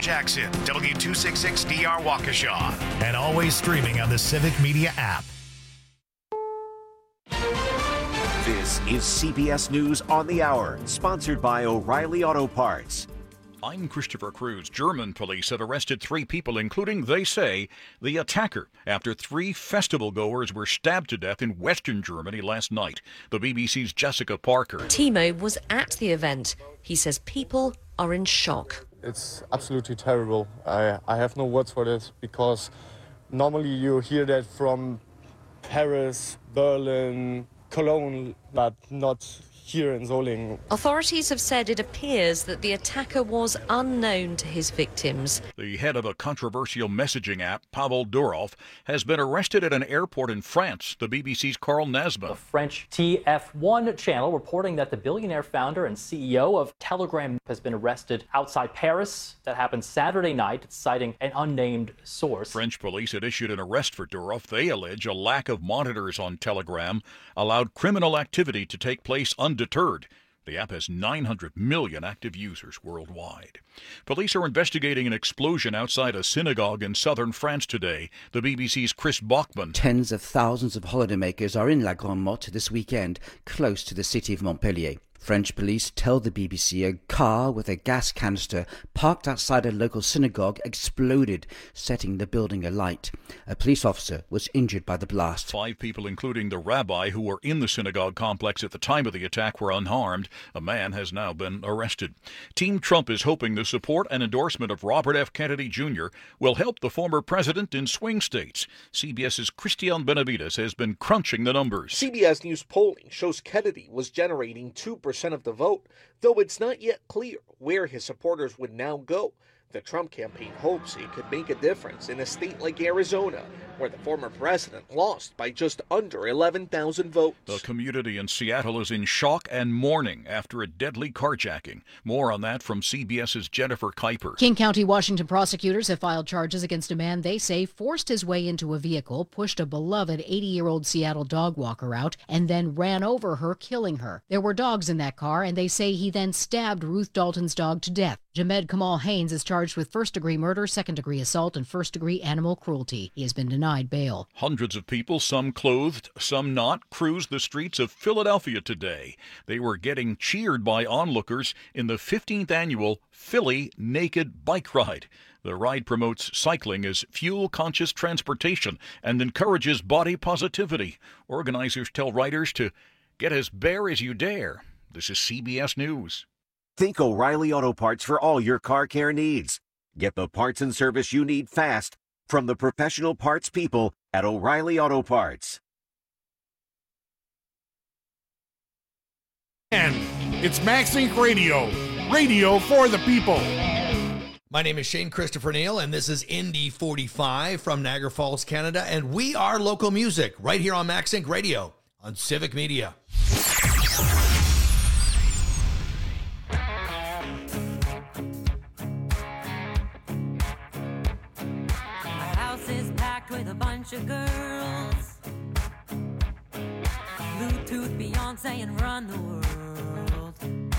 Jackson, W266DR Waukesha, and always streaming on the Civic Media app. This is CBS News on the Hour, sponsored by O'Reilly Auto Parts. I'm Christopher Cruz. German police have arrested 3 people, including, they say, the attacker, after 3 festival goers were stabbed to death in Western Germany last night. The BBC's Jessica Parker. Timo was at the event. He says people are in shock. It's absolutely terrible. I have no words for this, because normally you hear that from Paris, Berlin, Cologne, but not here in Solingen. Authorities have said it appears that the attacker was unknown to his victims. The head of a controversial messaging app, Pavel Durov, has been arrested at an airport in France. The BBC's Carl Nasba. The French TF1 channel reporting that the billionaire founder and CEO of Telegram has been arrested outside Paris. That happened Saturday night, citing an unnamed source. French police had issued an arrest for Durov. They allege a lack of monitors on Telegram allowed criminal activity to take place undeterred. The app has 900 million active users worldwide. Police are investigating an explosion outside a synagogue in southern France today. The BBC's Chris Bachman. Tens of thousands of holidaymakers are in La Grande Motte this weekend, close to the city of Montpellier. French police tell the BBC a car with a gas canister parked outside a local synagogue exploded, setting the building alight. A police officer was injured by the blast. 5 people, including the rabbi who were in the synagogue complex at the time of the attack, were unharmed. A man has now been arrested. Team Trump is hoping the support and endorsement of Robert F. Kennedy Jr. will help the former president in swing states. CBS's Christian Benavides has been crunching the numbers. CBS News polling shows Kennedy was generating 2% of the vote, though it's not yet clear where his supporters would now go. The Trump campaign hopes it could make a difference in a state like Arizona, where the former president lost by just under 11,000 votes. The community in Seattle is in shock and mourning after a deadly carjacking. More on that from CBS's Jennifer Kuiper. King County, Washington prosecutors have filed charges against a man they say forced his way into a vehicle, pushed a beloved 80-year-old Seattle dog walker out, and then ran over her, killing her. There were dogs in that car, and they say he then stabbed Ruth Dalton's dog to death. Jamed Kamal Haynes is charged with first-degree murder, second-degree assault, and first-degree animal cruelty. He has been denied bail. Hundreds of people, some clothed, some not, cruised the streets of Philadelphia today. They were getting cheered by onlookers in the 15th annual Philly Naked Bike Ride. The ride promotes cycling as fuel-conscious transportation and encourages body positivity. Organizers tell riders to get as bare as you dare. This is CBS News. Think O'Reilly Auto Parts for all your car care needs. Get the parts and service you need fast from the professional parts people at O'Reilly Auto Parts. And it's MaxInc Radio, radio for the people. My name is Shane Christopher Neal, and this is Indy 45 from Niagara Falls, Canada, and we are local music right here on MaxInc Radio on Civic Media. With a bunch of girls, Bluetooth, Beyonce, and run the world.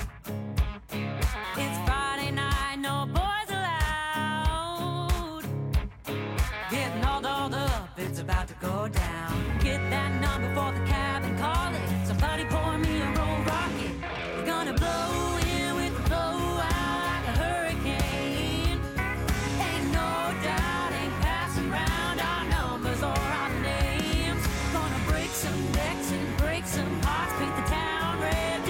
It's Friday night, no boys allowed. Getting all dolled up, it's about to go down. Get that number for the cab and call it. Somebody pour me a roll rocket. We're gonna blow in with the blow out like a hurricane. Ain't no doubt, ain't passing round our numbers or our names. Gonna break some necks and break some hearts, paint the town red.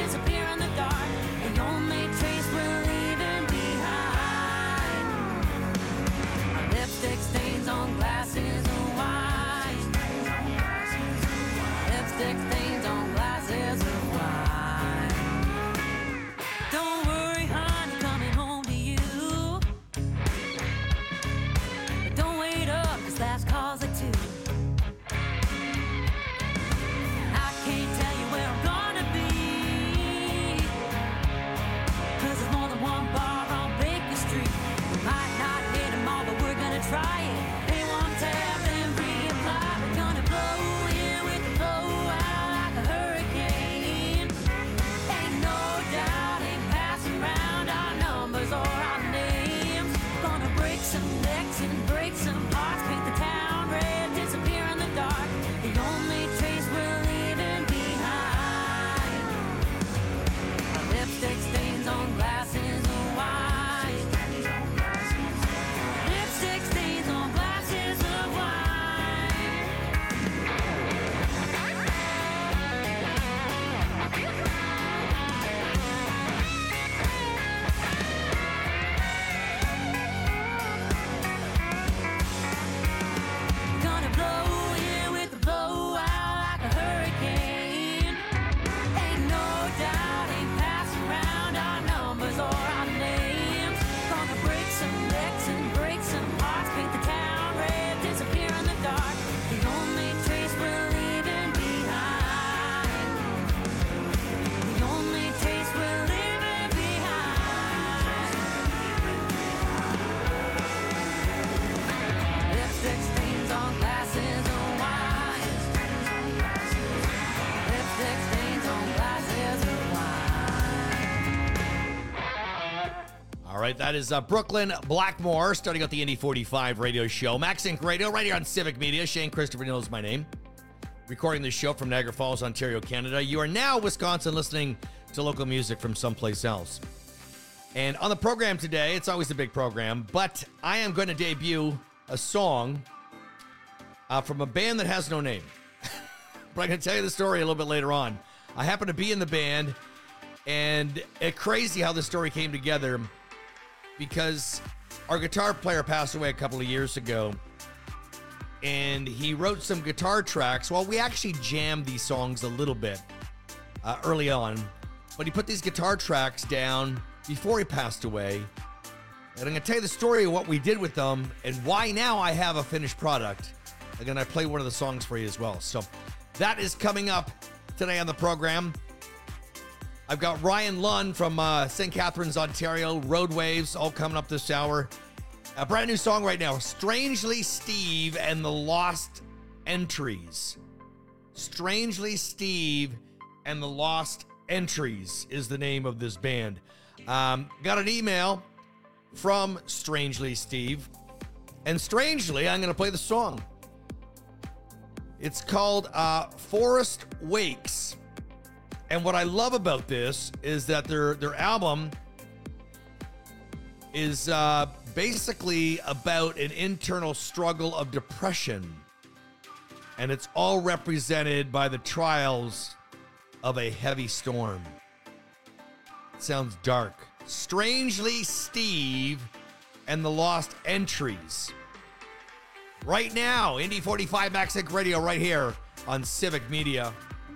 right. That is Brooklyn Blackmore starting out the Indy 45 radio show. Max Inc. Radio right here on Civic Media. Shane Christopher Neal is my name. Recording this show from Niagara Falls, Ontario, Canada. You are now, Wisconsin, listening to local music from someplace else. And on the program today, it's always a big program, but I am going to debut a song from a band that has no name. But I'm going to tell you the story a little bit later on. I happen to be in the band, and it's crazy how the story came together because our guitar player passed away a couple of years ago, and he wrote some guitar tracks. Well, we actually jammed these songs a little bit early on, but he put these guitar tracks down before he passed away. And I'm going to tell you the story of what we did with them and why now I have a finished product. And then I play one of the songs for you as well. So that is coming up today on the program. I've got Ryan Lund from St. Catharines, Ontario, Road Waves, all coming up this hour. A brand new song right now, Strangely Steve and the Lost Entries. Strangely Steve and the Lost Entries is the name of this band. Got an email from Strangely Steve, and strangely, I'm going to play the song. It's called Forest Wakes. And what I love about this is that their album is basically about an internal struggle of depression. And it's all represented by the trials of a heavy storm. It sounds dark. Strangely Steve and the Lost Entries. Right now, Indy 45 Max Inc. Radio right here on Civic Media.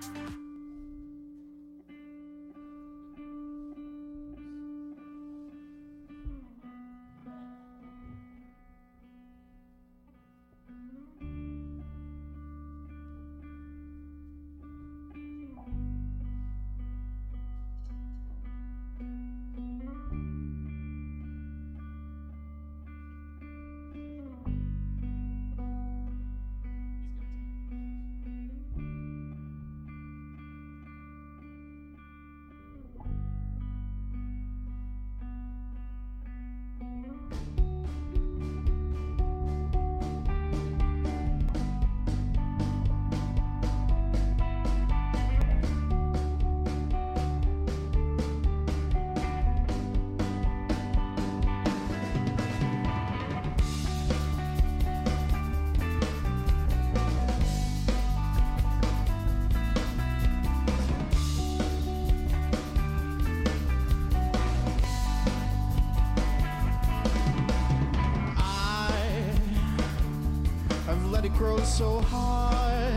So high,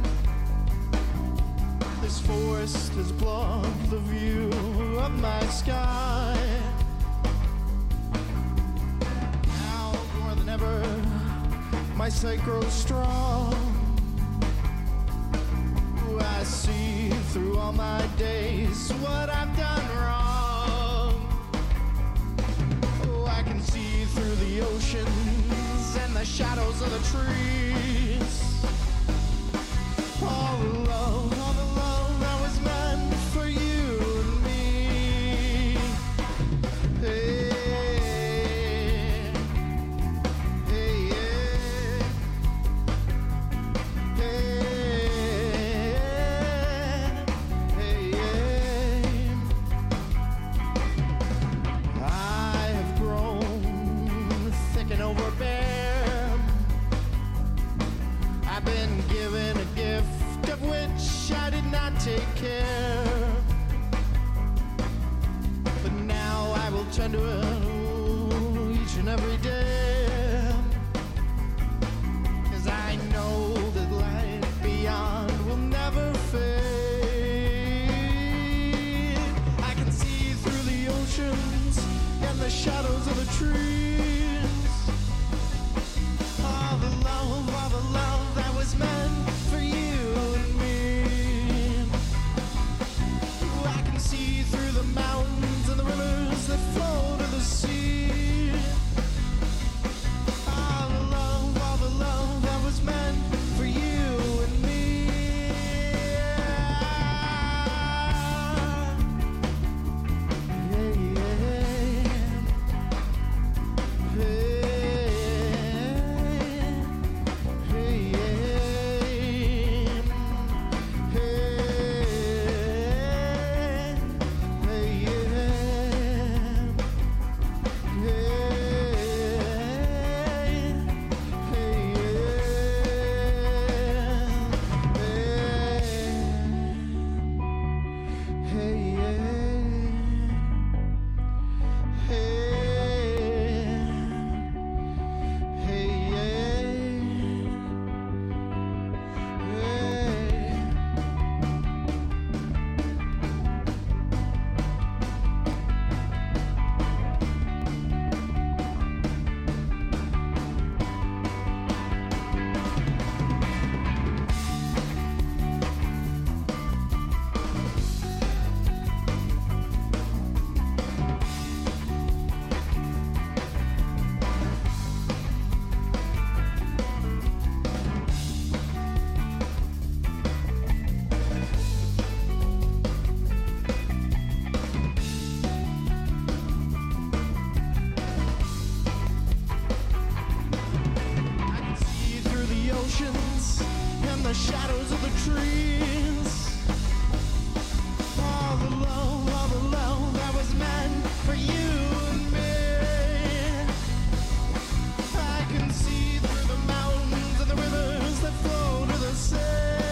this forest has blocked the view of my sky. Now more than ever, my sight grows strong. I see through all my days what I've done wrong. Oh, I can see through the oceans and the shadows of the trees. All the love that was meant for you and me. Hey, hey, yeah. Hey, hey, yeah. I have grown thick and overbearing. I've been given a gift of which the shadows of the trees. All the love that was meant for you and me. I can see through the mountains and the rivers that flow to the sea.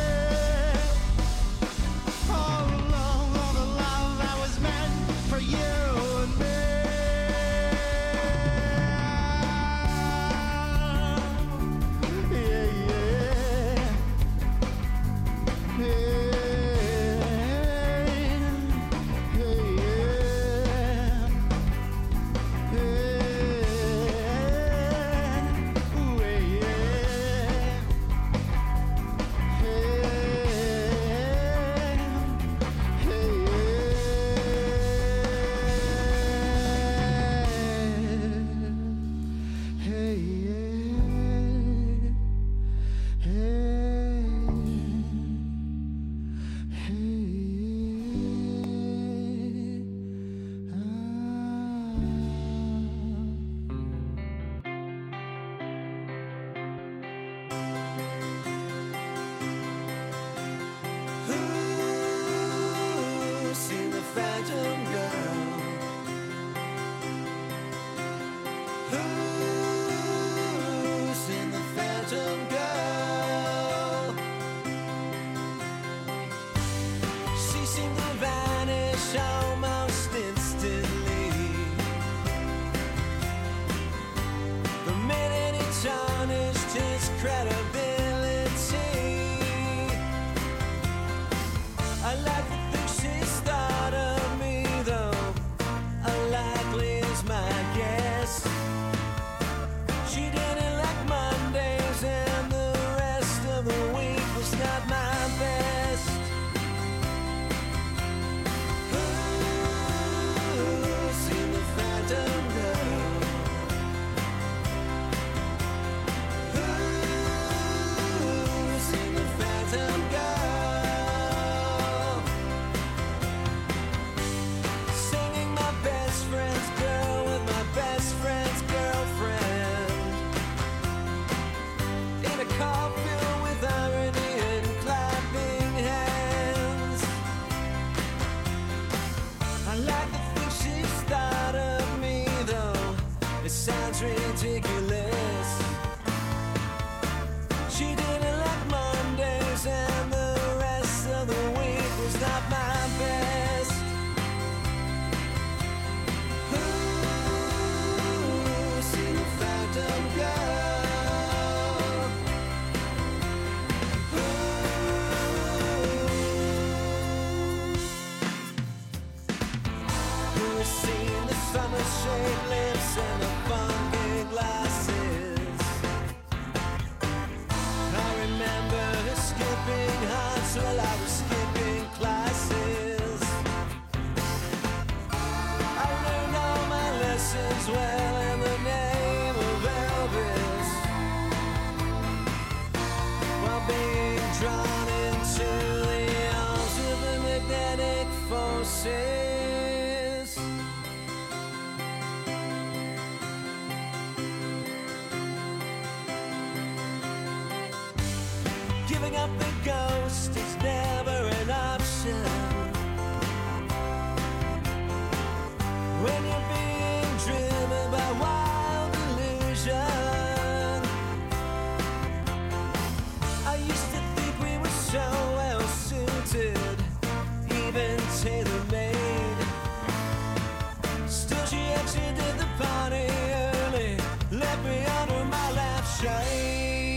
All the love that was meant for you and me. Giving up the ghost is never an option. When you're being driven by wild illusion. I used to think we were so well suited, even tailor-made. Still she exited the party early, left me under my lampshade.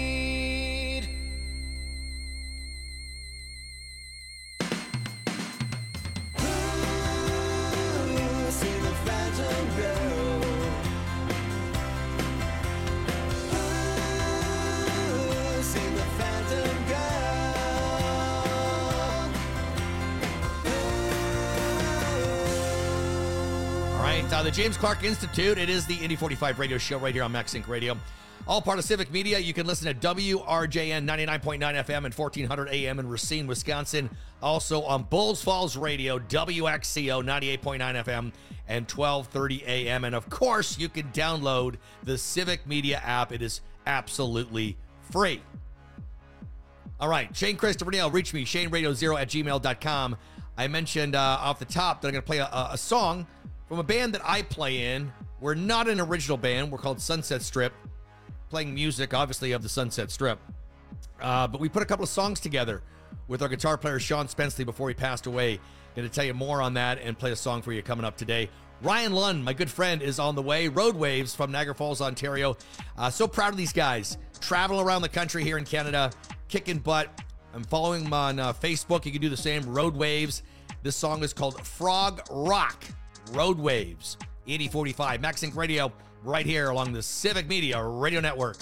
The James Clark Institute. It is the Indy 45 radio show right here on Max Inc. Radio. All part of Civic Media. You can listen to WRJN 99.9 FM and 1400 AM in Racine, Wisconsin. Also on Bulls Falls Radio, WXCO 98.9 FM and 1230 AM. And of course, you can download the Civic Media app. It is absolutely free. All right, Shane Christopher Neal, reach me, ShaneRadio0@gmail.com. I mentioned off the top that I'm going to play a song from a band that I play in. We're not an original band. We're called Sunset Strip, playing music, obviously, of the Sunset Strip. But we put a couple of songs together with our guitar player, Sean Spenceley, before he passed away. Going to tell you more on that and play a song for you coming up today. Ryan Lund, my good friend, is on the way. Road Waves from Niagara Falls, Ontario. So proud of these guys. Traveling around the country here in Canada, kicking butt. I'm following them on Facebook. You can do the same. Road Waves. This song is called Frog Rock. Road Waves. 8045 Max Inc. Radio, right here along the Civic Media Radio Network.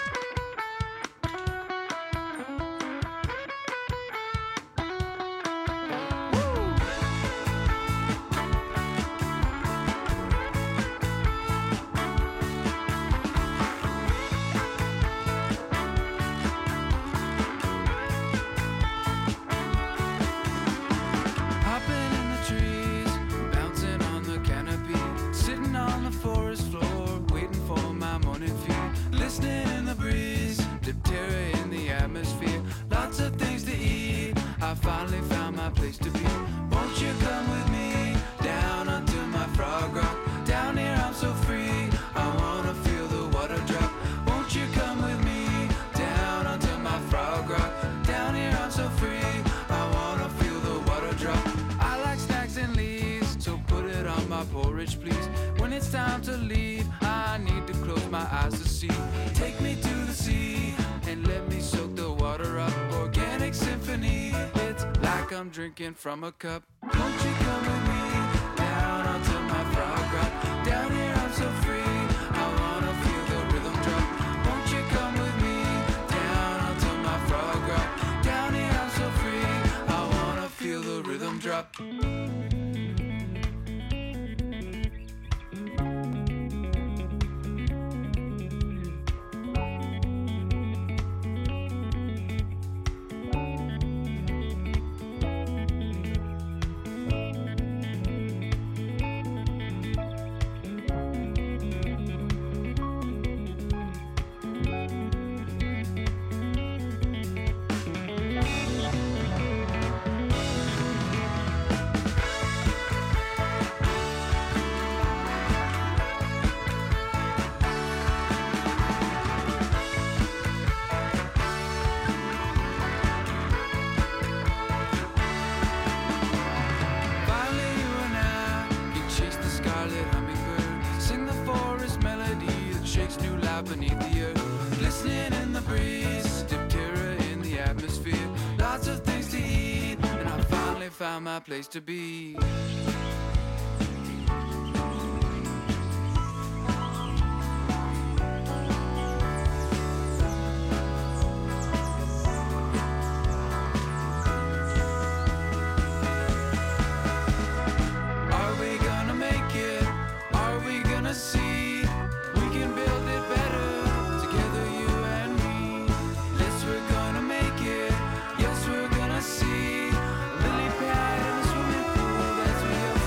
Drinking from a cup. Won't you come with me down onto my frog rock? Down here I'm so free, I wanna feel the rhythm drop. Won't you come with me down onto my frog rock? Down here I'm so free, I wanna feel the rhythm drop. Beneath the earth, glistening in the breeze, Diptera in the atmosphere, lots of things to eat, and I finally found my place to be. Are we gonna make it? Are we gonna see? See, lily pad in a swimming pool, that's where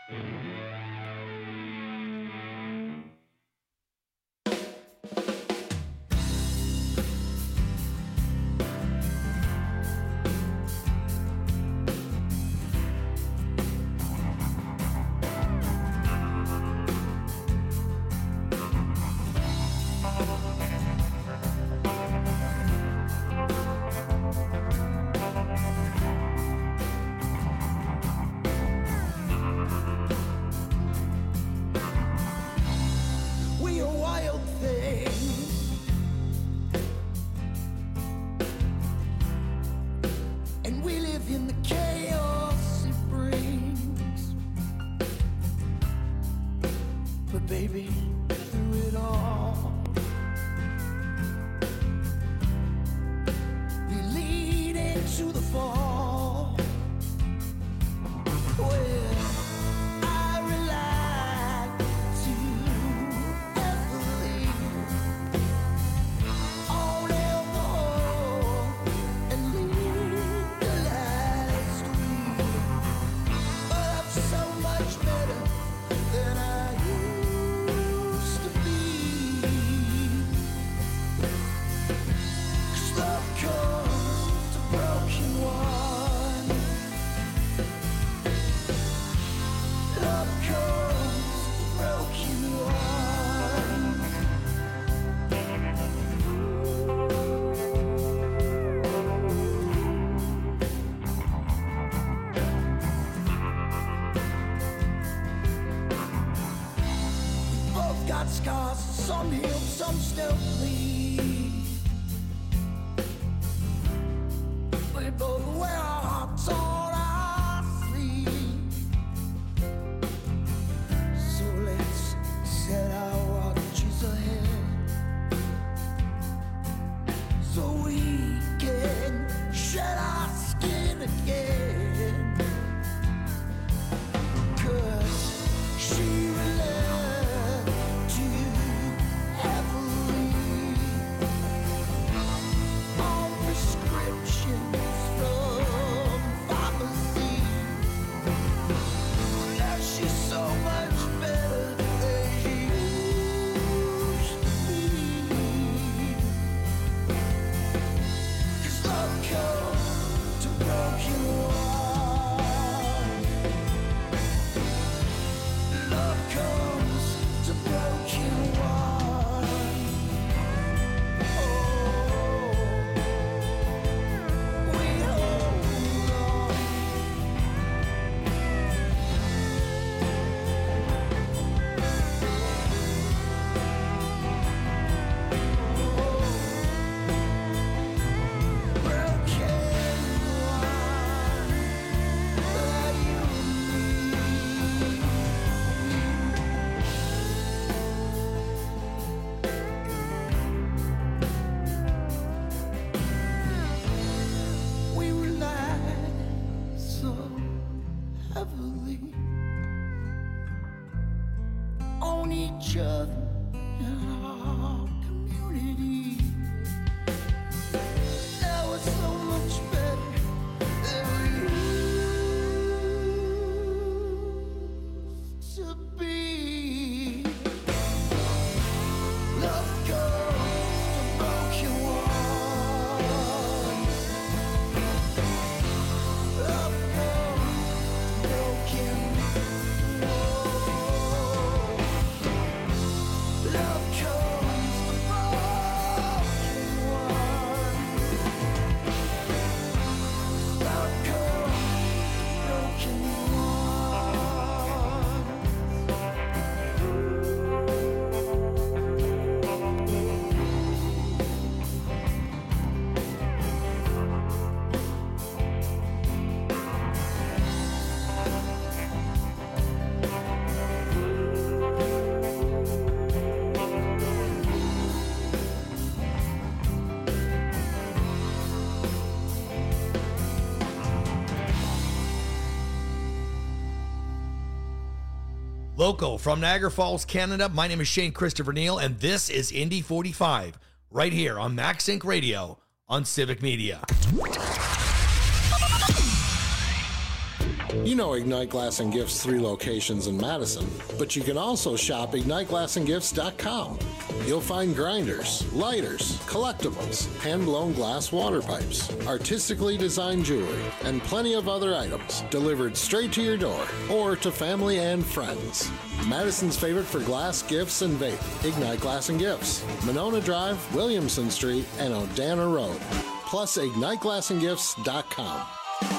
We are wild things, and we live in the chaos it brings. But baby, through it all, we lead into the fall. Where I rely too heavily on alcohol and legalized weed. But I'm so much better than I used to be. 'Cause love comes to broken ones. Love comes to broken ones. We both got scars, some heal, some still bleed. We both wear our hearts on our sleeve. So let's set our watches ahead, so we can shed our skin again. 'Cause she relied too heavily on prescriptions from pharmacy. Now she's so much better than she used to be. 'Cause love comes to broken ones. Love comes to broken ones. Oh, we hold on. We relied so heavily on each other and our community. Now it's so much better than we used to be. Love comes to broken ones. Love comes to broken ones. Love comes to broken ones. Love comes to broken Local from Niagara Falls, Canada. My name is Shane Christopher Neal, and this is Indy 45, right here on Max Inc. Radio on Civic Media. You know Ignite Glass and Gifts' 3 locations in Madison, but you can also shop IgniteGlassandGifts.com. You'll find grinders, lighters, collectibles, hand-blown glass water pipes, artistically designed jewelry, and plenty of other items delivered straight to your door or to family and friends. Madison's favorite for glass, gifts, and vape, Ignite Glass and Gifts, Monona Drive, Williamson Street, and Odana Road. Plus, IgniteGlassandGifts.com.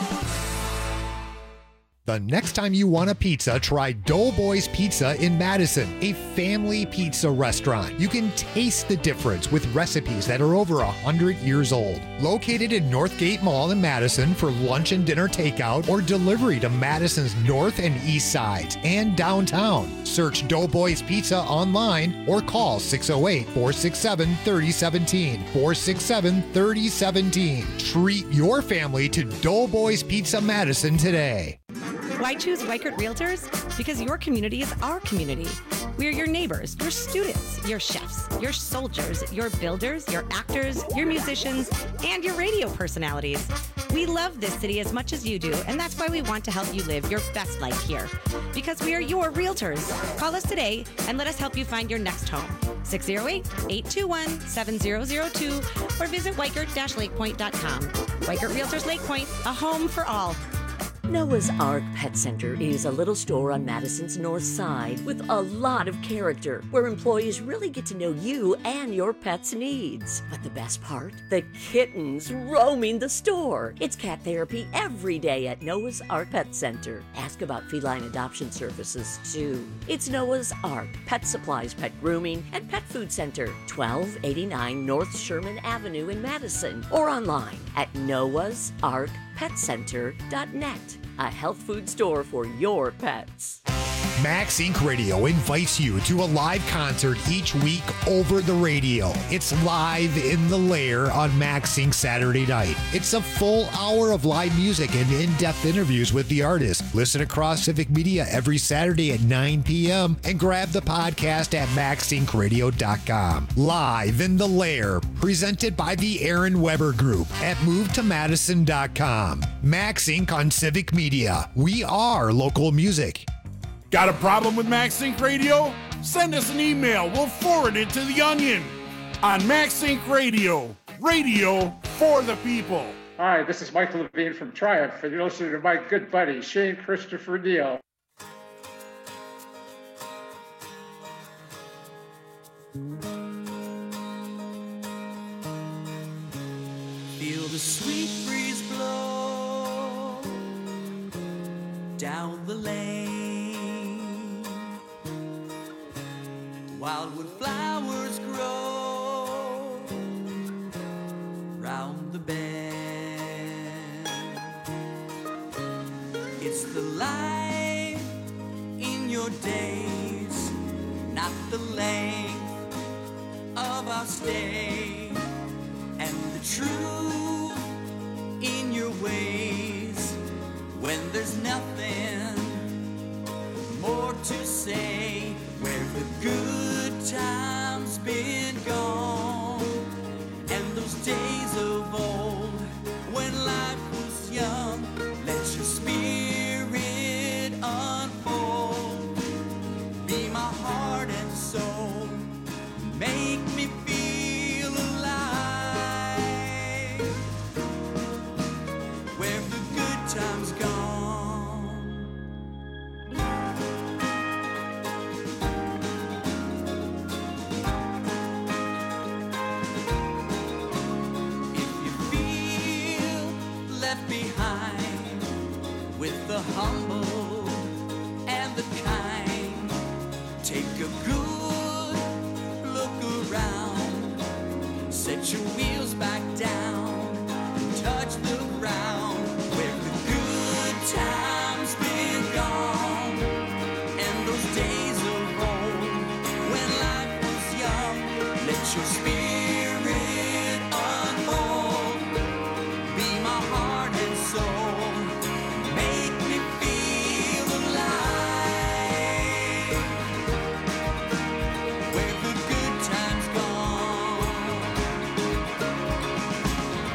The next time you want a pizza, try Doughboys Pizza in Madison, a family pizza restaurant. You can taste the difference with recipes that are over 100 years old. Located in Northgate Mall in Madison for lunch and dinner takeout or delivery to Madison's north and east sides and downtown. Search Doughboys Pizza online or call 608-467-3017. 467-3017. Treat your family to Doughboys Pizza Madison today. Why choose Weichert Realtors? Because your community is our community. We are your neighbors, your students, your chefs, your soldiers, your builders, your actors, your musicians, and your radio personalities. We love this city as much as you do, and that's why we want to help you live your best life here. Because we are your realtors. Call us today and let us help you find your next home. 608-821-7002 or visit Weichert-LakePoint.com. Weichert Realtors Lake Point, a home for all. Noah's Ark Pet Center is a little store on Madison's north side with a lot of character, where employees really get to know you and your pet's needs. But the best part? The kittens roaming the store. It's cat therapy every day at Noah's Ark Pet Center. Ask about feline adoption services, too. It's Noah's Ark Pet Supplies, Pet Grooming, and Pet Food Center, 1289 North Sherman Avenue in Madison, or online at noahsarkpetcenter.net. A health food store for your pets. Max Inc. Radio invites you to a live concert each week over the radio. It's Live in the Lair on Max Inc. Saturday night. It's a full hour of live music and in-depth interviews with the artist. Listen across Civic Media every Saturday at 9 p.m. and grab the podcast at maxincradio.com. Live in the Lair, presented by the Aaron Weber Group at movetomadison.com. Max Inc. on Civic Media. We are local music. Got a problem with Max Inc. Radio? Send us an email. We'll forward it to The Onion on Max Inc. Radio. Radio for the people. Hi, this is Michael Levine from Triumph, and you're listening to my good buddy, Shane Christopher Neal. Feel the sweet breeze blow down the lane. Wildwood flowers grow round the bend. It's the light in your days, not the length of our stay, and the truth in your ways when there's nothing more to say. Where the good times been gone, and those days of old when life was young. Let your spirit unfold, be my heart and soul, make me feel alive. Where the good times gone. Behind with the humble and the kind, take a good look around, set your wheels back down, touch the ground. Where the good times been gone, and those days of old when life was young. Let your spirit unfold, be my heart and soul, make me feel alive. Where the good times gone.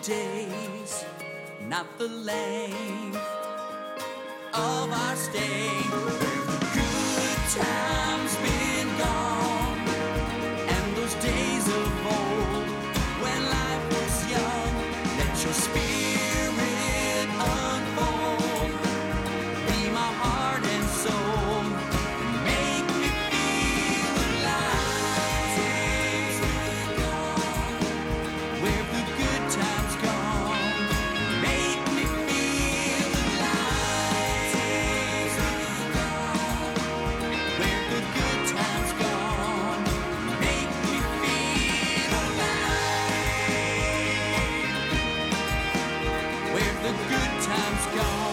days, not the length of our stay. Good times been gone, and those days of old when life was young. Let your spirit unfold, be my heart and soul, and make me feel alive. Days been gone, where the good times gone, make me feel alive. Days been gone, where the good times gone, make me feel alive. Where the good times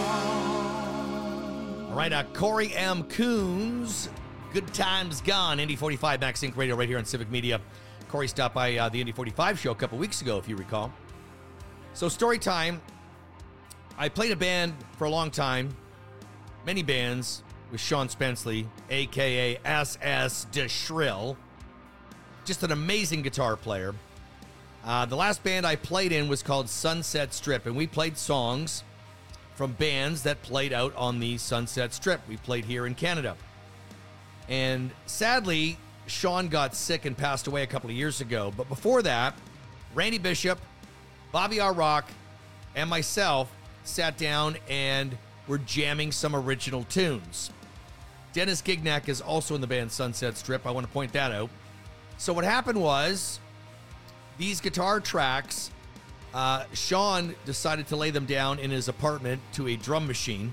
gone. All right, Corey M. Coons, Good Times Gone, Indy 45 Max Inc. Radio right here on Civic Media. Corey stopped by the Indy 45 show a couple weeks ago, if you recall. So story time, I played a band for a long time, many bands, with Sean Spenceley, a.k.a. S.S. DeShrill. Just an amazing guitar player. The last band I played in was called Sunset Strip, and we played songs from bands that played out on the Sunset Strip. We played here in Canada. And sadly, Sean got sick and passed away a couple of years ago. But before that, Randy Bishop, Bobby R. Rock, and myself sat down and were jamming some original tunes. Dennis Gignac is also in the band Sunset Strip. I want to point that out. So what happened was, these guitar tracks, Sean decided to lay them down in his apartment to a drum machine.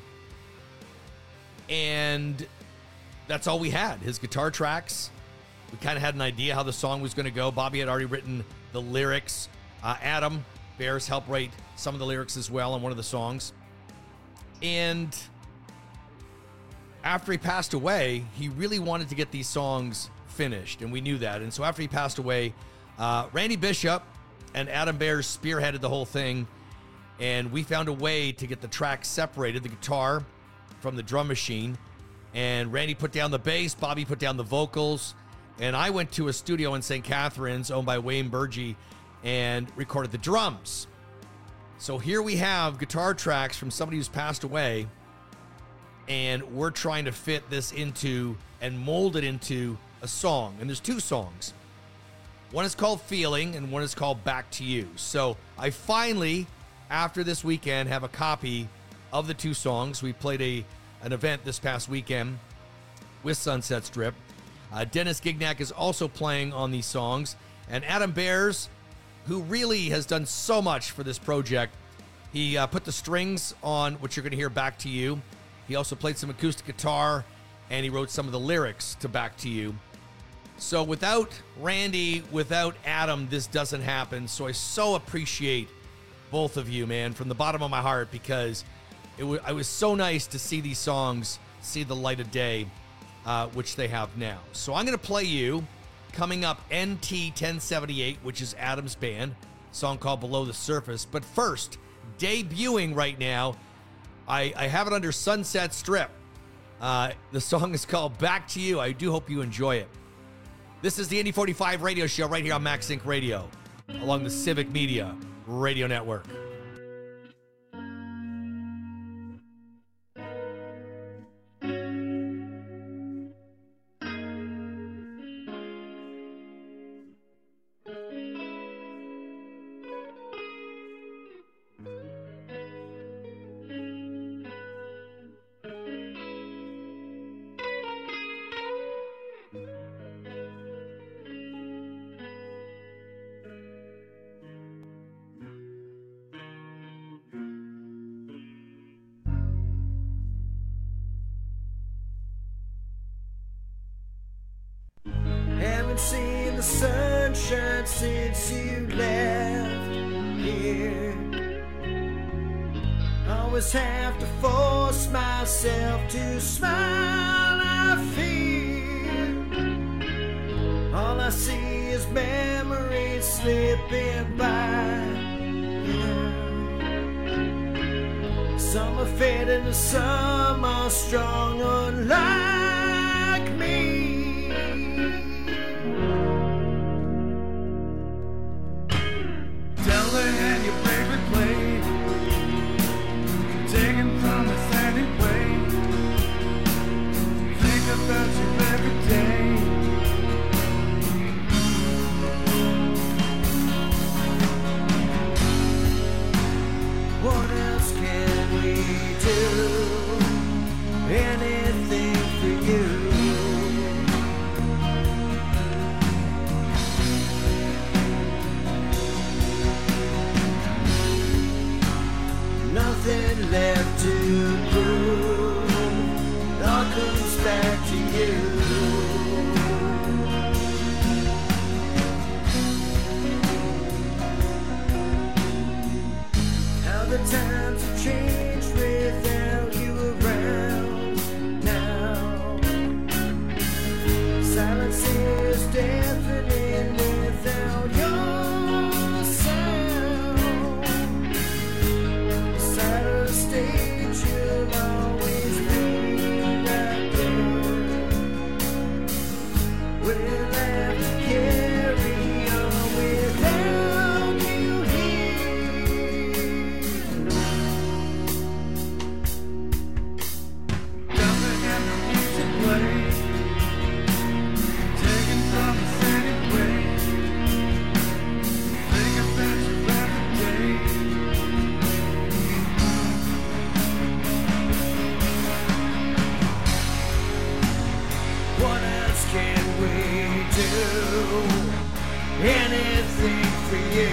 And that's all we had, his guitar tracks. We kind of had an idea how the song was going to go. Bobby had already written the lyrics. Adam Bears helped write some of the lyrics as well on one of the songs. And after he passed away, he really wanted to get these songs finished, and we knew that. And so after he passed away, Randy Bishop and Adam Bears spearheaded the whole thing, and we found a way to get the tracks separated, the guitar from the drum machine. And Randy put down the bass, Bobby put down the vocals, and I went to a studio in St. Catharines owned by Wayne Burgee and recorded the drums. So here we have guitar tracks from somebody who's passed away, and we're trying to fit this into and mold it into a song. And there's two songs. One is called Feeling, and one is called Back to You. So I finally, after this weekend, have a copy of the two songs. We played an event this past weekend with Sunset Strip. Dennis Gignac is also playing on these songs. And Adam Bears, who really has done so much for this project, he put the strings on what you're going to hear, Back to You. He also played some acoustic guitar, and he wrote some of the lyrics to Back to You. So without Randy, without Adam, this doesn't happen. So I so appreciate both of you, man, from the bottom of my heart, because it was so nice to see these songs see the light of day, which they have now. So I'm going to play you, coming up, NT 1078, which is Adam's band, a song called Below the Surface. But first, debuting right now, I have it under Sunset Strip. The song is called Back to You. I do hope you enjoy it. This is the Indy 45 radio show right here on Max Inc. Radio, along the Civic Media Radio Network. Haven't seen the sunshine since you left here. Always have to force myself to smile. I fear all I see is memories slipping by. Some are fading and some are strong, unlike me. Tell her have you played anything for you. Nothing left to prove, it all comes back to you. How the times have changed without you around now. Silence is deafening without your sound. Side of the stage, you'll always be right there. We'll have to carry on without you here. Jumping in the music play, taken from the city way. Think about you every day. What else can we do? Anything for you.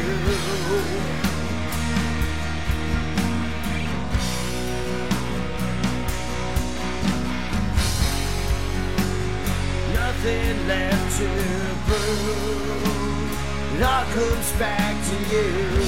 Nothing left to prove, it all comes back to you.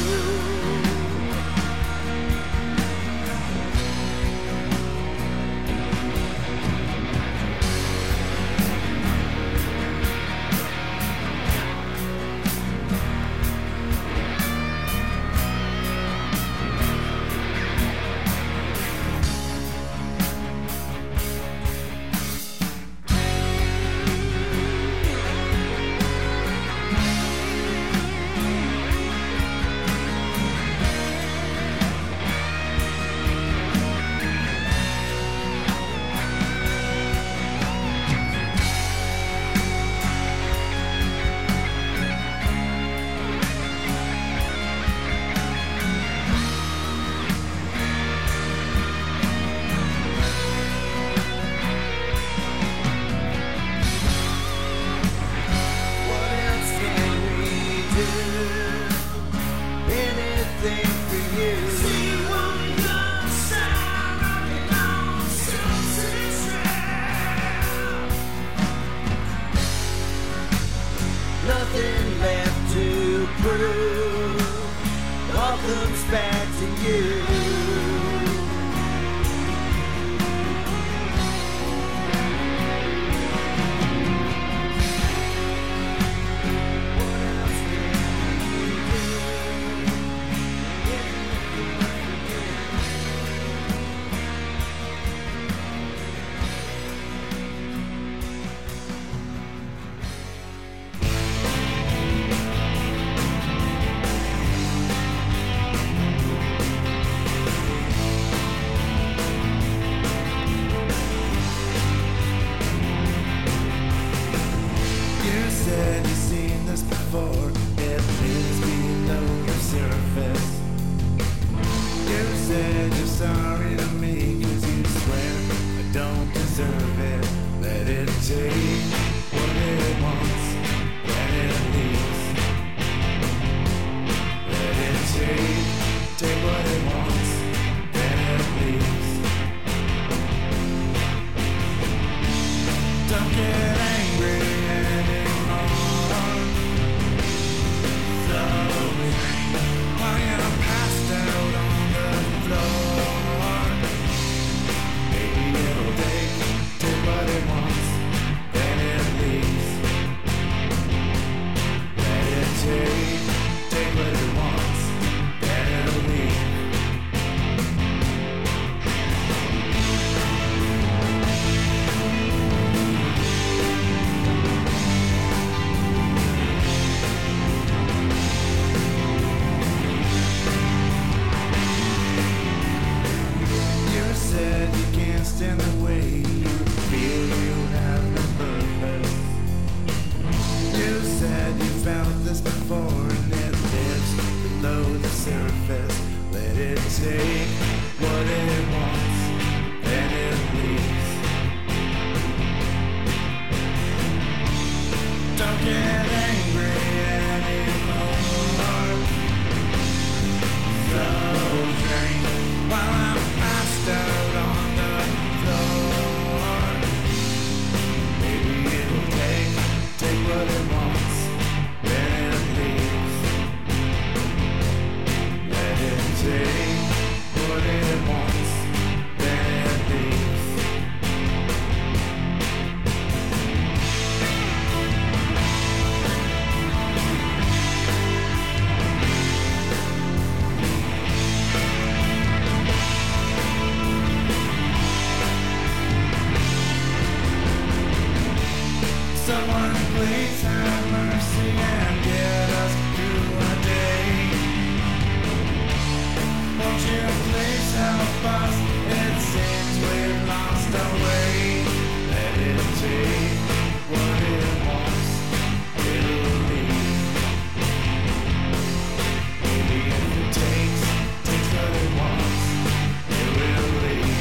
What else can we do? Anything for you. See one young side rocking on Sunset Strip. Nothing left to prove, all comes back to you. You said you've seen this before, it lives below your surface. You said you're sorry to me, cause you swear I don't deserve it. Let it take what it wants, then it leaves. Let it take what it wants, then it leaves. Don't get angry anymore. So while you're passed out on the floor, maybe it'll take what it wants, then it leaves. Let it take what it wants, then it'll leave. You said you can't stand the way you feel, you have no purpose. You said you felt this before and it lives below the surface. Let it take what it wants, then it leaves. get angry anymore. So drink while I'm passed out on the floor. Maybe it'll take what it wants, then it leaves. Let it take what it wants, then it leaves. Someone please have mercy and get us through a day. Won't you please help us? It seems we've lost our way. Let it take what it wants, it'll leave. Maybe if it takes what it wants, it will leave.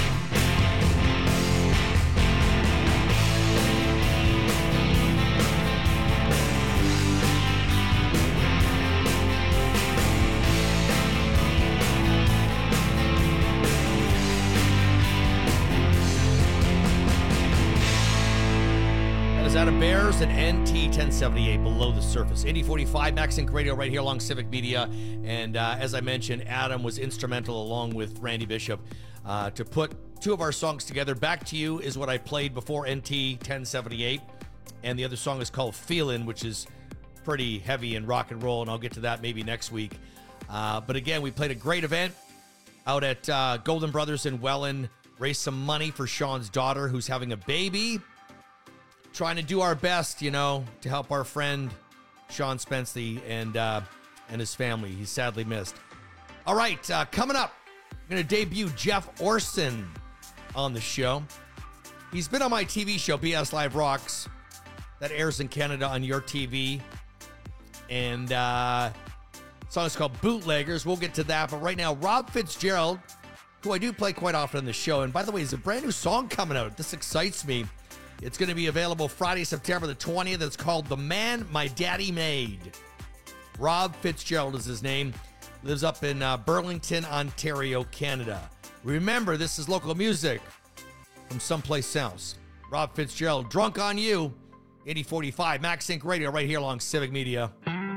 That is out of Bears and NT 1078 Below the Surface. Indy 45, Max Inc. Radio right here along Civic Media. And as I mentioned, Adam was instrumental along with Randy Bishop to put two of our songs together. Back to You is what I played before NT 1078. And the other song is called Feelin', which is pretty heavy in rock and roll. And I'll get to that maybe next week. But again, we played a great event out at Golden Brothers in Welland. Raised some money for Sean's daughter who's having a baby. Trying to do our best, you know, to help our friend Sean Spensey and his family. He's sadly missed. All right, coming up, I'm going to debut Jeff Orson on the show. He's been on my TV show, BS Live Rocks, that airs in Canada on your TV. And the song is called Bootleggers. We'll get to that. But right now, Rob Fitzgerald, who I do play quite often on the show. And by the way, there's a brand new song coming out. This excites me. It's going to be available Friday, September the 20th. It's called The Man My Daddy Made. Rob Fitzgerald is his name. Lives up in Burlington, Ontario, Canada. Remember, this is local music from someplace else. Rob Fitzgerald, Drunk on You, 8045 Max Inc. Radio right here along Civic Media.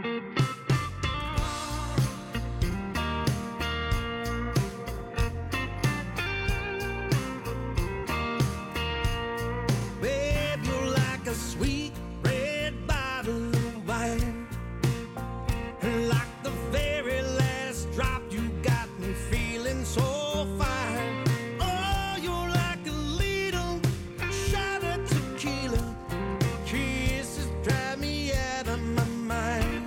Babe, you're like a sweet red bottle of wine. Like the very last drop, you got me feeling so fine. Oh, you're like a little shot of tequila. Kisses drive me out of my mind.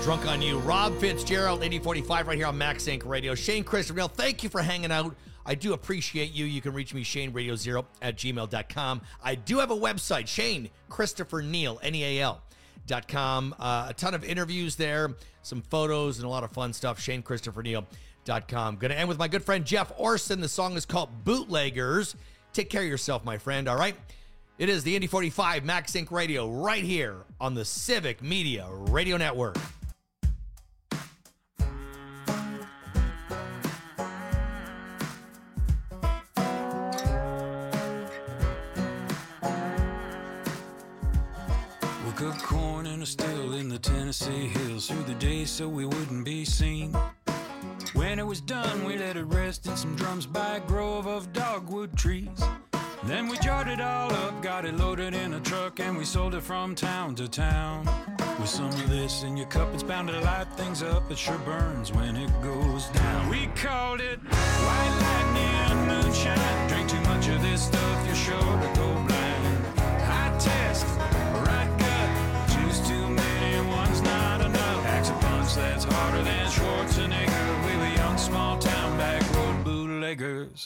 Drunk on You. Rob Fitzgerald, 8045, right here on Max Inc. Radio. Shane Christopher Neal, thank you for hanging out. I do appreciate you. You can reach me, ShaneRadio0@gmail.com. I do have a website, Shane Christopher Neal, NEAL.com. A ton of interviews there, some photos, and a lot of fun stuff. ShaneChristopherNeal.com. Going to end with my good friend Jeff Orson. The song is called Bootleggers. Take care of yourself, my friend, all right? It is the Indy 45 Max Inc. Radio right here on the Civic Media Radio Network. We cooked corn in a still in the Tennessee hills through the day so we wouldn't be seen. When it was done, we let it rest in some drums by a grove of dogwood trees. Then we jarred it all up, got it loaded in a truck, and we sold it from town to town. With some of this in your cup, it's bound to light things up. It sure burns when it goes down. We called it white lightning moonshine. Drink too much of this stuff, you're sure to go blind. High test, right gut, choose too many, one's not enough. Packs a punch that's harder than Schwarzenegger. We were young, small town, back road bootleggers.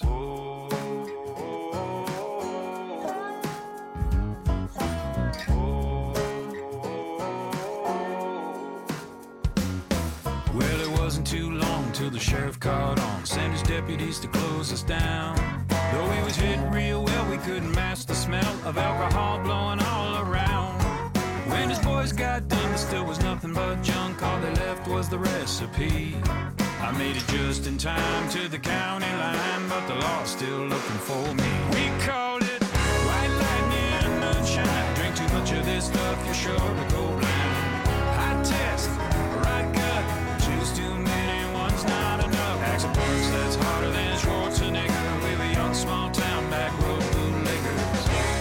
Well, it wasn't too long till the sheriff caught on, sent his deputies to close us down. Though he was hit real well, we couldn't mask the smell of alcohol blowing all around. When his boys got done, there still was nothing but junk. All they left was the recipe. I made it just in time to the county line, but the law's still looking for me. We called it white lightning moonshine. Drink too much of this stuff, you're sure to go blind. High test, right gut, choose too many, one's not enough. Packs a punch that's harder than Schwarzenegger. We were young, small town, back road bootleggers.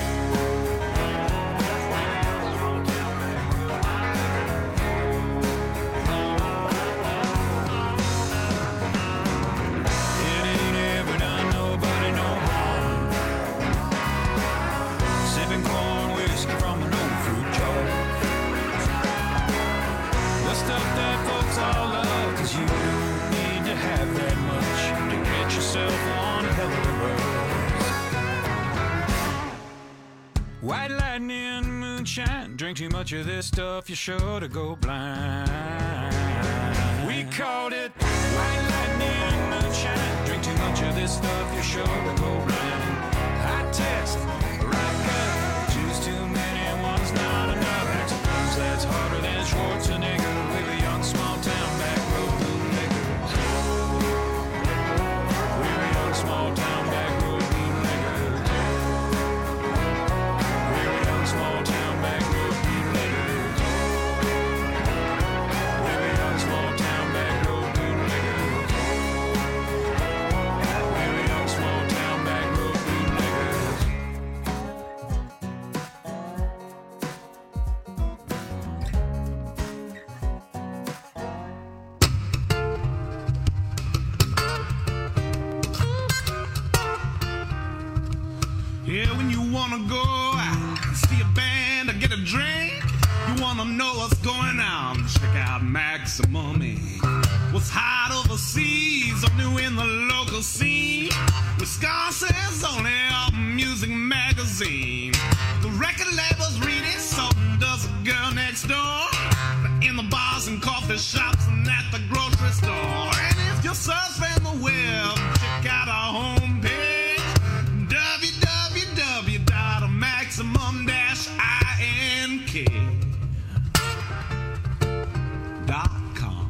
It ain't ever done nobody no harm. Sipping corn whiskey from an old fruit jar. The stuff that folks all love, 'cause you don't need to have that much to get yourself one hell of a buzz. White lightning moonshine, drink too much of this stuff, you're sure to go blind. We called it white lightning moonshine. Drink too much of this stuff, you're sure to go blind. High test, right gut, choose too many, one's not enough. Packs a punch that's harder than Schwarzenegger. We were young, small town, back road bootleggers. We were young, small town, back road bootleggers. We were young, small town, back road bootleggers. We were young, small town, back road bootleggers. We were young, small town, back road bootleggers. Yeah, when you wanna go out, see a band or get a drink, you wanna know what's going on, check out Maximum Inc. What's hot overseas, only in the local scene. Wisconsin's only music magazine. The record labels read it, so does the girl next door. In the bars and coffee shops and at the grocery store. And if you're surfing the web, check out our homepage, www.maximum-ink.com.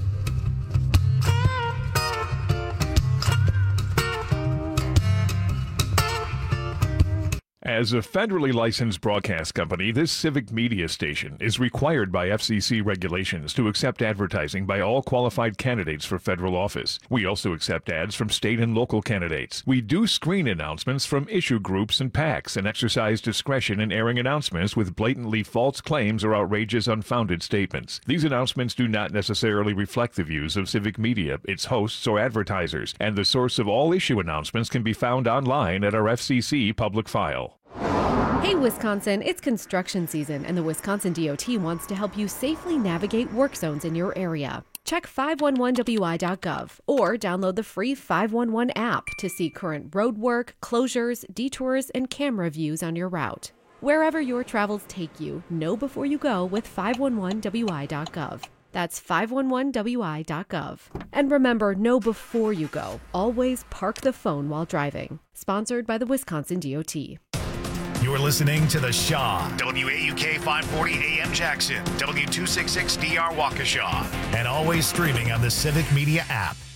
As a federally licensed broadcast company, this civic media station is required by FCC regulations to accept advertising by all qualified candidates for federal office. We also accept ads from state and local candidates. We do screen announcements from issue groups and PACs and exercise discretion in airing announcements with blatantly false claims or outrageous, unfounded statements. These announcements do not necessarily reflect the views of civic media, its hosts, or advertisers, and the source of all issue announcements can be found online at our FCC public file. Hey Wisconsin, it's construction season and the Wisconsin DOT wants to help you safely navigate work zones in your area. Check 511wi.gov or download the free 511 app to see current road work, closures, detours, and camera views on your route. Wherever your travels take you, know before you go with 511wi.gov. That's 511wi.gov. And remember, know before you go. Always park the phone while driving. Sponsored by the Wisconsin DOT. You're listening to The Shaw, WAUK 540 AM Jackson, W266DR Waukesha, and always streaming on the Civic Media app.